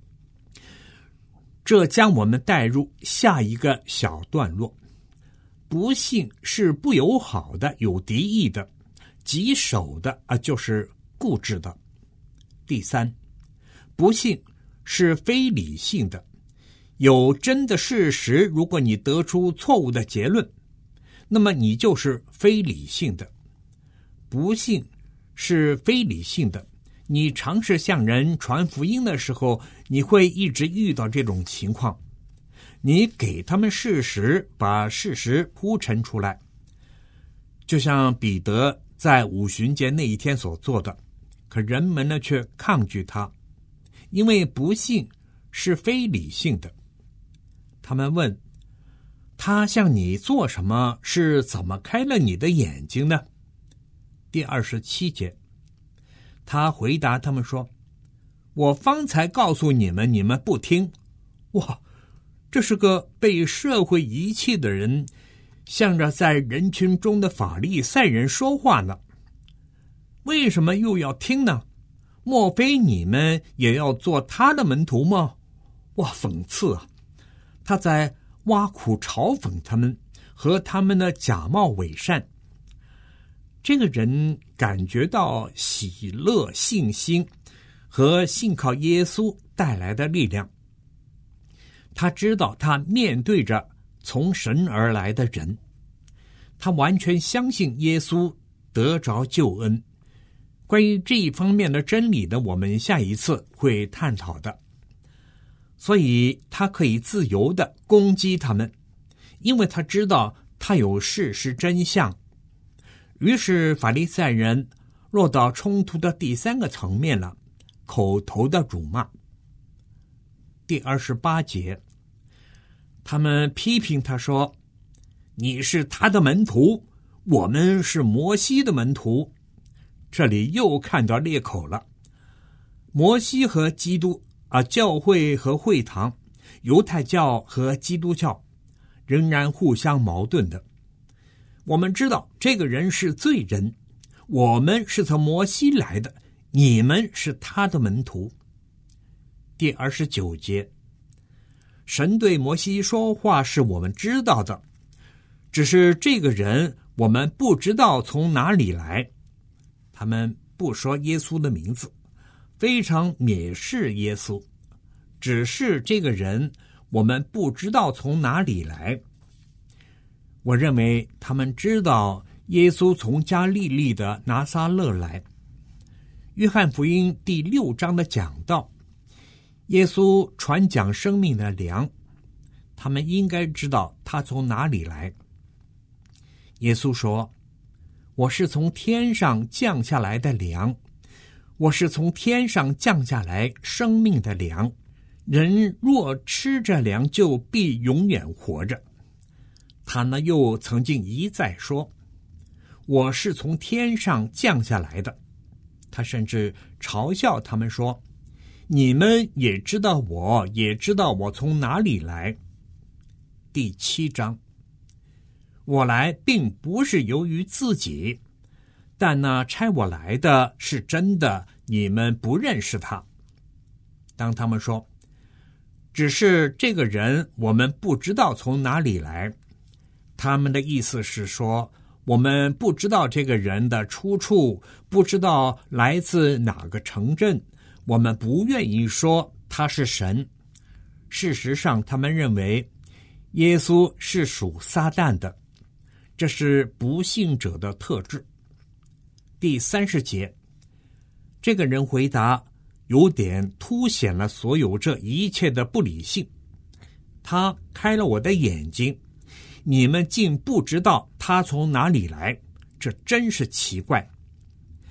这将我们带入下一个小段落。不信是不友好的，有敌意的，棘手的啊，就是固执的。第三，不信是非理性的，有真的事实，如果你得出错误的结论，那么你就是非理性的。不信是非理性的，你尝试向人传福音的时候，你会一直遇到这种情况。你给他们事实，把事实铺陈出来，就像彼得在五旬节那一天所做的，可人们呢却抗拒他，因为不信是非理性的。他们问，他向你做什么？是怎么开了你的眼睛呢？第二十七节，他回答他们说，我方才告诉你们，你们不听。哇，这是个被社会遗弃的人，向着在人群中的法利赛人说话呢。为什么又要听呢？莫非你们也要做他的门徒吗？哇，讽刺啊！他在挖苦嘲讽他们和他们的假冒伪善。这个人感觉到喜乐、信心和信靠耶稣带来的力量。他知道他面对着从神而来的人，他完全相信耶稣得着救恩。关于这一方面的真理呢，我们下一次会探讨的。所以他可以自由地攻击他们，因为他知道他有事实真相。于是法利赛人落到冲突的第三个层面了，口头的辱骂。第二十八节，他们批评他说，你是他的门徒，我们是摩西的门徒。这里又看到裂口了。摩西和基督啊，教会和会堂，犹太教和基督教仍然互相矛盾的。我们知道这个人是罪人，我们是从摩西来的，你们是他的门徒。第二十九节，神对摩西说话是我们知道的，只是这个人我们不知道从哪里来。他们不说耶稣的名字，非常蔑视耶稣，只是这个人我们不知道从哪里来。我认为他们知道耶稣从加利利的拿撒勒来。约翰福音第六章的讲道，耶稣传讲生命的粮，他们应该知道他从哪里来。耶稣说，我是从天上降下来的粮，我是从天上降下来生命的粮，人若吃这粮，就必永远活着。他呢又曾经一再说，我是从天上降下来的。他甚至嘲笑他们说，你们也知道我，也知道我从哪里来。第七章，我来并不是由于自己，但那差我来的是真的，你们不认识他。当他们说，只是这个人我们不知道从哪里来，他们的意思是说，我们不知道这个人的出处，不知道来自哪个城镇，我们不愿意说他是神。事实上，他们认为耶稣是属撒旦的，这是不信者的特质。第三十节，这个人回答，有点凸显了所有这一切的不理性。他开了我的眼睛，你们竟不知道他从哪里来，这真是奇怪。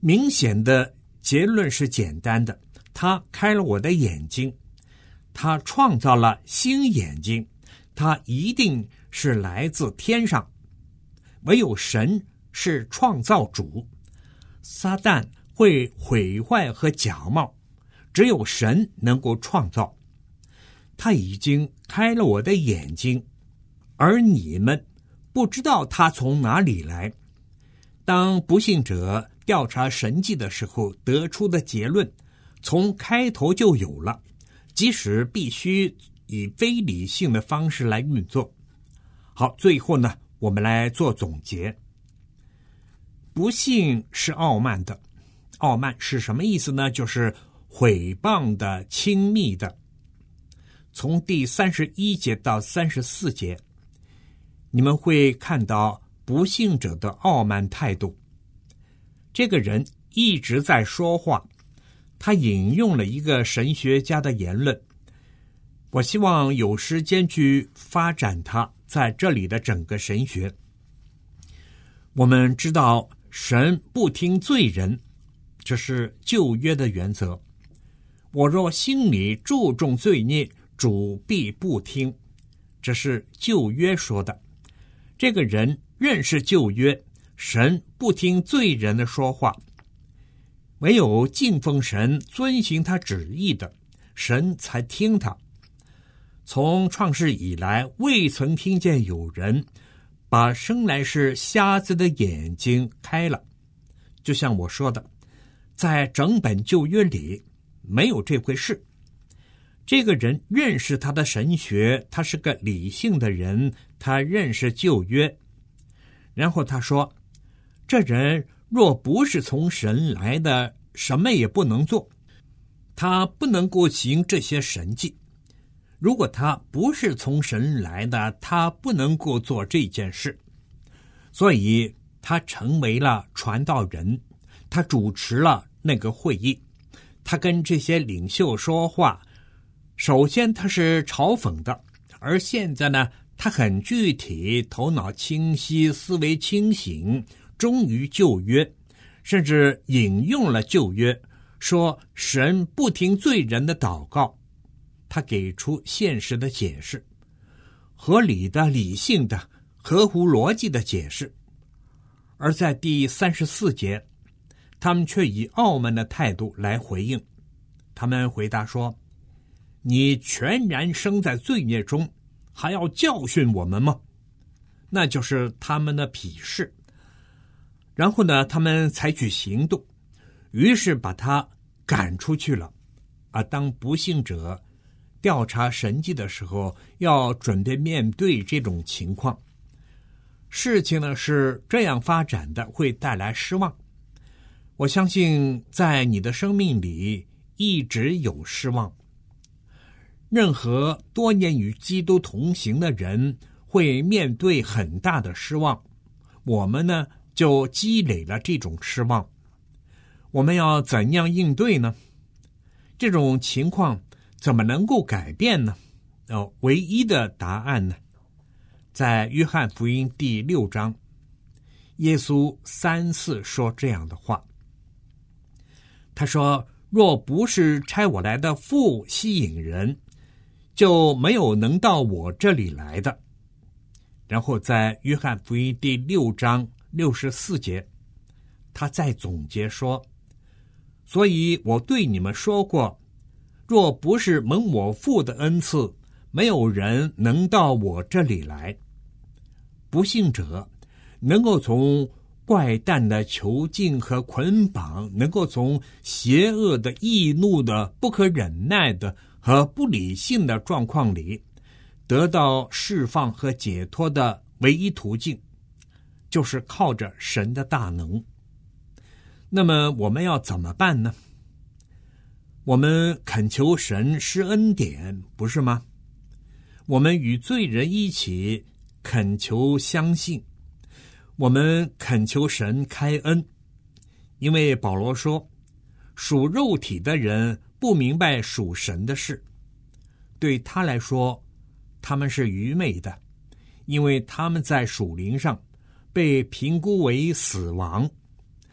明显的结论是简单的，他开了我的眼睛，他创造了新眼睛，他一定是来自天上。唯有神是创造主，撒旦会毁坏和假冒，只有神能够创造。他已经开了我的眼睛，而你们不知道他从哪里来。当不信者调查神迹的时候，得出的结论从开头就有了，即使必须以非理性的方式来运作。好，最后呢，我们来做总结。不信是傲慢的，傲慢是什么意思呢？就是毁谤的、轻密的。从第三十一节到三十四节，你们会看到不信者的傲慢态度。这个人一直在说话，他引用了一个神学家的言论，我希望有时间去发展他在这里的整个神学。我们知道神不听罪人，这是旧约的原则。我若心里注重罪孽，主必不听，这是旧约说的。这个人认识旧约，神不听罪人的说话，唯有敬奉神、遵行他旨意的，神才听他。从创世以来，未曾听见有人把生来是瞎子的眼睛开了。就像我说的，在整本旧约里没有这回事。这个人认识他的神学，他是个理性的人，他认识旧约。然后他说，这人若不是从神来的，什么也不能做，他不能够行这些神迹。如果他不是从神来的，他不能够做这件事。所以他成为了传道人，他主持了那个会议，他跟这些领袖说话。首先他是嘲讽的，而现在呢，他很具体，头脑清晰，思维清醒，忠于旧约，甚至引用了旧约，说神不听罪人的祷告。他给出现实的解释，合理的、理性的、合乎逻辑的解释。而在第三十四节，他们却以傲慢的态度来回应。他们回答说，你全然生在罪孽中，还要教训我们吗？那就是他们的鄙视。然后呢，他们采取行动，于是把他赶出去了。而当不信者调查神迹的时候，要准备面对这种情况。事情呢是这样发展的，会带来失望。我相信在你的生命里一直有失望。任何多年与基督同行的人会面对很大的失望，我们呢就积累了这种失望。我们要怎样应对呢？这种情况怎么能够改变呢？哦，唯一的答案呢，在约翰福音第六章，耶稣三次说这样的话。他说，若不是差我来的父吸引人，就没有能到我这里来的。然后在约翰福音第六章六十四节，他再总结说，所以我对你们说过，若不是蒙我父的恩赐，没有人能到我这里来。不信者能够从怪诞的囚禁和捆绑，能够从邪恶的、易怒的、不可忍耐的和不理性的状况里得到释放和解脱的唯一途径，就是靠着神的大能。那么我们要怎么办呢？我们恳求神施恩典，不是吗？我们与罪人一起恳求相信，我们恳求神开恩。因为保罗说，属肉体的人不明白属神的事，对他来说他们是愚昧的，因为他们在属灵上被评估为死亡。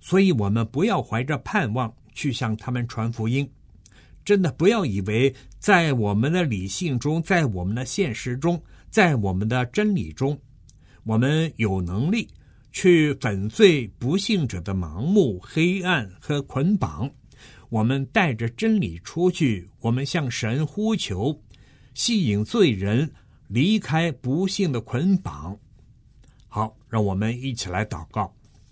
所以我们不要怀着盼望去向他们传福音。真的不要以为在我们的理性中，在我们的现实中，在我们的真理中，我们有能力去粉碎不信者的盲目、黑暗和捆绑。我们带着真理出去，我们向神呼求，吸引罪人离开不幸的捆绑。好，让我们一起来祷告。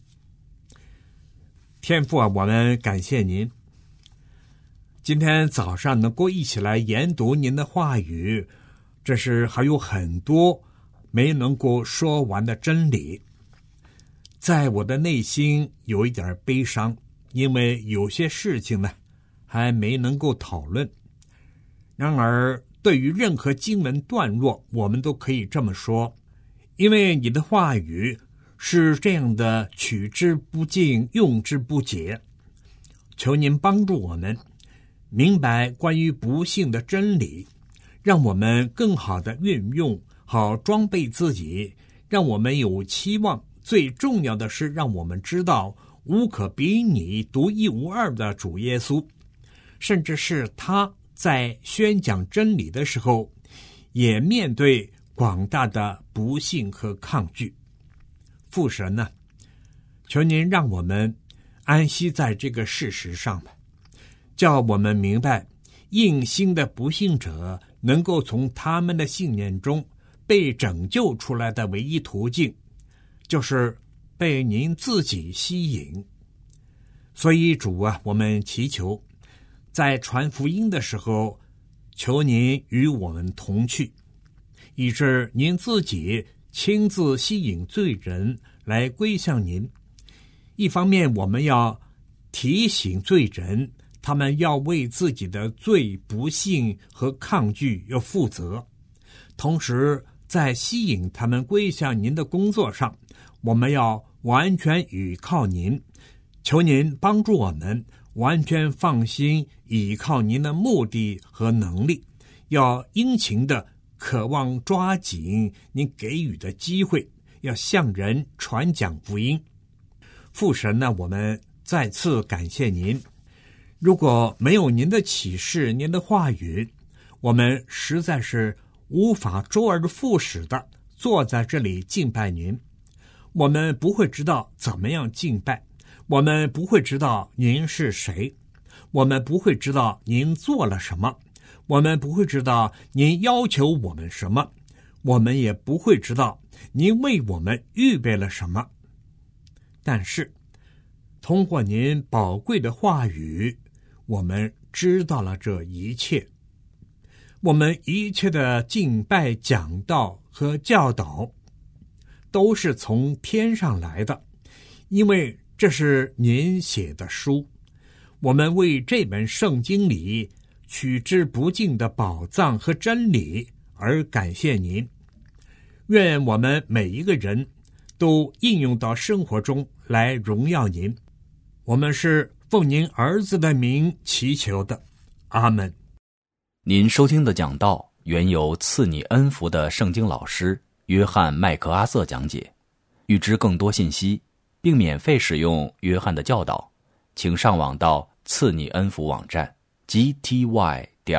天父啊，我们感谢您，今天早上能够一起来研读您的话语，这是还有很多没能够说完的真理。在我的内心有一点悲伤，因为有些事情呢还没能够讨论。然而对于任何经文段落，我们都可以这么说，因为你的话语是这样的取之不尽，用之不竭。求您帮助我们明白关于不幸的真理，让我们更好的运用，好装备自己，让我们有期望。最重要的是让我们知道无可比拟、独一无二的主耶稣，甚至是他在宣讲真理的时候也面对广大的不幸和抗拒。父神呢，求您让我们安息在这个事实上吧，叫我们明白硬心的不幸者能够从他们的信念中被拯救出来的唯一途径，就是被您自己吸引。所以主啊，我们祈求在传福音的时候，求您与我们同去，以致您自己亲自吸引罪人来归向您。一方面我们要提醒罪人，他们要为自己的罪、不幸和抗拒要负责，同时在吸引他们归向您的工作上，我们要完全倚靠您。求您帮助我们完全放心倚靠您的目的和能力，要殷勤的渴望抓紧您给予的机会，要向人传讲福音。父神呢，我们再次感谢您。如果没有您的启示、您的话语，我们实在是无法周而复始的坐在这里敬拜您。我们不会知道怎么样敬拜，我们不会知道您是谁，我们不会知道您做了什么，我们不会知道您要求我们什么，我们也不会知道您为我们预备了什么。但是通过您宝贵的话语，我们知道了这一切。我们一切的敬拜、讲道和教导都是从天上来的，因为这是您写的书。我们为这本圣经里取之不尽的宝藏和真理而感谢您。愿我们每一个人都应用到生活中来荣耀您。我们是奉您儿子的名祈求的，阿们。 您收听的讲道原由赐你恩福的圣经老师约翰麦克阿瑟讲解。预知更多信息并免费使用约翰的教导，请上网到赐你恩福网站 g t y 点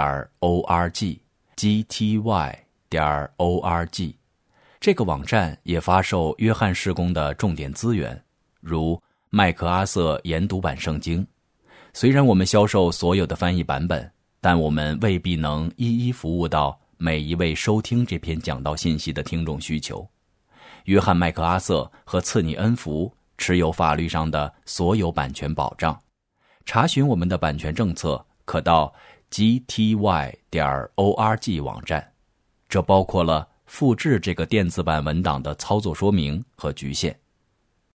org g t y 点 org。 这个网站也发售约翰事工的重点资源，如麦克阿瑟研读版圣经。虽然我们销售所有的翻译版本，但我们未必能一一服务到每一位收听这篇讲道信息的听众需求。约翰麦克阿瑟和赐你恩福持有法律上的所有版权保障。查询我们的版权政策，可到 g t y 点 org 网站，这包括了复制这个电子版文档的操作说明和局限。